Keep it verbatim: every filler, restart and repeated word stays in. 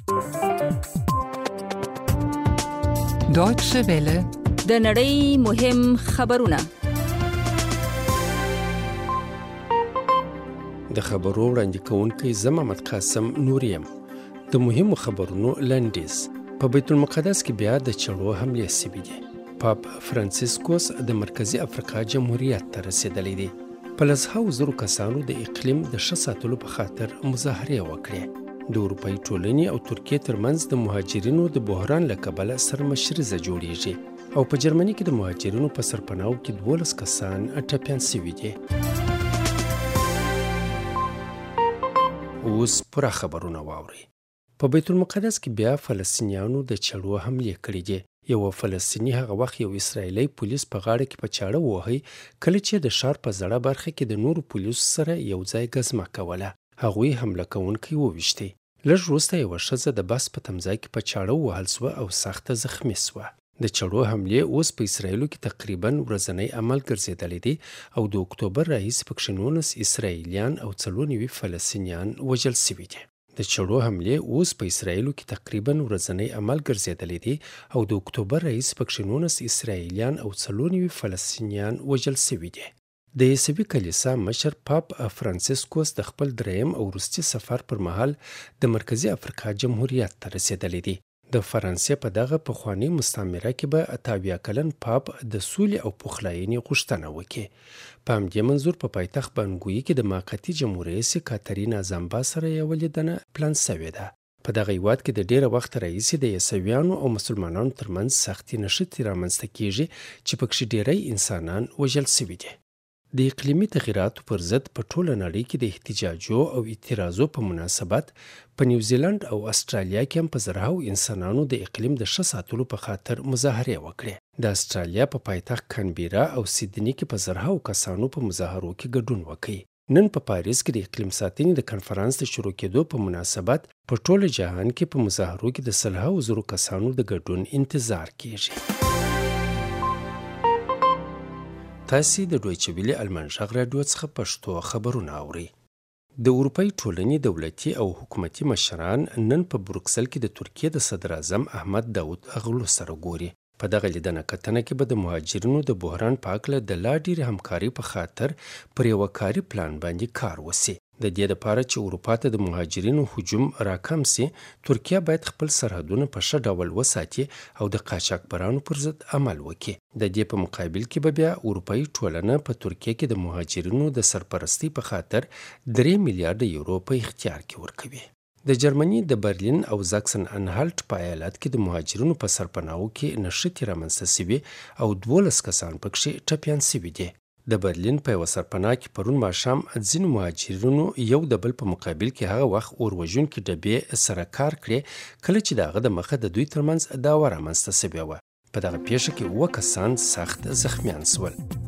Deutsche Welle. د نړۍ مهم خبرونه. د خبرو وړاندې کوونکی زه محمد قاسم نوریم. د مهمو خبرونو لنډیز. په بیت المقدس کې بیا د چړو حملې سوي دي. پاپ فرانسیسکوس د مرکزی افریقا جمهوریت ته رسیدلی دی. په لسهاوو زرو کسانو د اقلیم د ښه ساتلو په خاطر مظاهرې وکړې. د اروپایي ټولنې او ترکیې ترمنځ د مهاجرینو د بحران له کبله سرمشریزه جوړیږي او په جرمني کې د مهاجرینو په سرپناهو کې دولس کسان ټپیان سوي دي. اوس پوره خبرونه واورئ. په بیت المقدس کې بیا فلسطینیانو د چړو حملې کړې دي. یو فلسطیني هغه وخت یو اسرائیلی پولیس په غاړه کې په چاړه ووهی کله چې د ښار په زړه برخه کې د نورو پولیسو سره یو ځای ګزمه کوله. هغوی حمله کوونکي وویشتي. لږ وروسته یوه ښځه د بس په تمځای کې په چاړه ووهل سوه او سخته زخمي سوه. د چړو حملې اوس په اسرائیلو کې تقریبا ورځنی عمل ګرځېدلی دی او د اکتوبر راهیسې پکښې نولس اسرائیلیان او څلور نوي فلسطینیان وژل سوي دي. د چړو حملې اوس په اسرائیلو کې تقریبا ورځنی عمل ګرځېدلی دی او د اکتوبر راهیسې پکښې نولس اسرائیلیان او څلور نوي فلسطینیان وژل سوي دي. د عیسوي کلیسا مشر پاپ فرانسیسکوس د خپل دریم او وروستي سفر پر مهال د مرکزی افریقا جمهوریت ته رسېدلی دی. د فرانسې په دغه پخواني مستعمره کې به اته اویا کلن پاپ د سولې او پخلاینې غوښتنه وکړي. په همدې منظور په پایتخت بانګویي کې د موقتي جمهور رئیس کاترینا زامبا سره یوه لیدنه پلان سوې ده. په دغه هیواد کې د ډېره وخت راهیسې د عیسویانو او مسلمانانو ترمنځ سختې نښتې رامنځته کیږي چې پکښې ډېری انسانان وژل سوي دي. د اقلیمي تغیراتو پر ضد په ټوله نړۍ کې د احتجاجو او اعتراضو په مناسبت په نیوزیلند او استرالیا کې هم په زرهاوو انسانانو د اقلیم د ښه ساتلو په خاطر مظاهرې وکړې. د استرالیا په پایتخت کانبیرا او سیدني کې په زرهاوو کسانو په مظاهرو کې ګډون وکړي. نن په پاریس کې د اقلیم ساتنې د کنفرانس د شروع کېدو په مناسبت په ټوله جهان کې په مظاهرو کې د سلهاوو زرو کسانو د ګډون انتظار کیږي. تاسې د دویچه ویلې المان غږ راډیو څخه پښتو خبرونه اورئ. د اروپایي ټولنې دولتي او حکومتي مشران نن په بروکسل کې د ترکیې د صدر اعظم احمد داود اغلو سره ګوري. په دغه لیدنه کتنه کې به د مهاجرینو د بحران په هکله د لا ډېرې همکارۍ په خاطر پر یوه کاري پلان باندې کار وسي. د دې لپاره چې اروپا ته د مهاجرینو هجوم راکم سي، ترکیه باید خپل سرحدونه په ښه ډول وساتي او د قاچاقبرانو پر ضد عمل وکړي. د دې په مقابل کې به بیا اروپایي ټولنه په ترکیه کې د مهاجرینو د سرپرستی په خاطر درې میلیارډ یورو په اختیار کې ورکوي. د جرمني د برلین او زاکسن انهالټ په ایالت کې د مهاجرینو په سرپناهو کې نښتې رامنځته سوي او دولس کسان پکښې ټپیان سوي دي. د برلین په یوه سرپناه کې پرون ماښام ځینو مهاجرینو یو د بل په مقابل کې هغه وخت اوروژونکي ډبې سره کار کړې کله چې د هغه د مخه د دوی ترمنځ دعوه رامنځته سوې وه. په دغه پیښه کې اووه کسان سخت زخمیان سول.